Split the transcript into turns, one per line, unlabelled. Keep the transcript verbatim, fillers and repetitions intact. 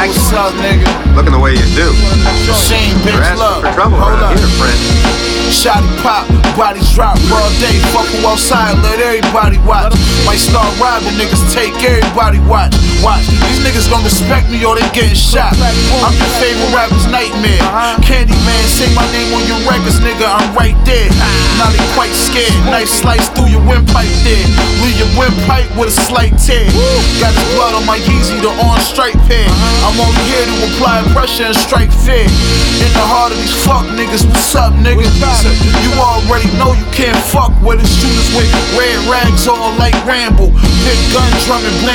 What's up, nigga?
Looking the way you do.
Machine, bitch,
You're asking
look.
for trouble
Hold
around
up.
here, friend.
Shotty pop, bodies drop, all day. Fuck who outside, let everybody watch. Might start robbing niggas, take everybody watch. Watch, these niggas gon' respect me or they getting shot. I'm your favorite rapper's nightmare. Candyman, say my name on your records, nigga, I'm right there. Now they quite scared, knife slice through your windpipe there. Leave your windpipe with a slight tear. Got his blood on my Yeezy, the on straight pair. I'm only here to apply pressure and strike fear. In the heart of these fuck niggas, what's up, nigga? You already know you can't fuck with us. Shooters with red rags on like Rambo. Big gun drumming,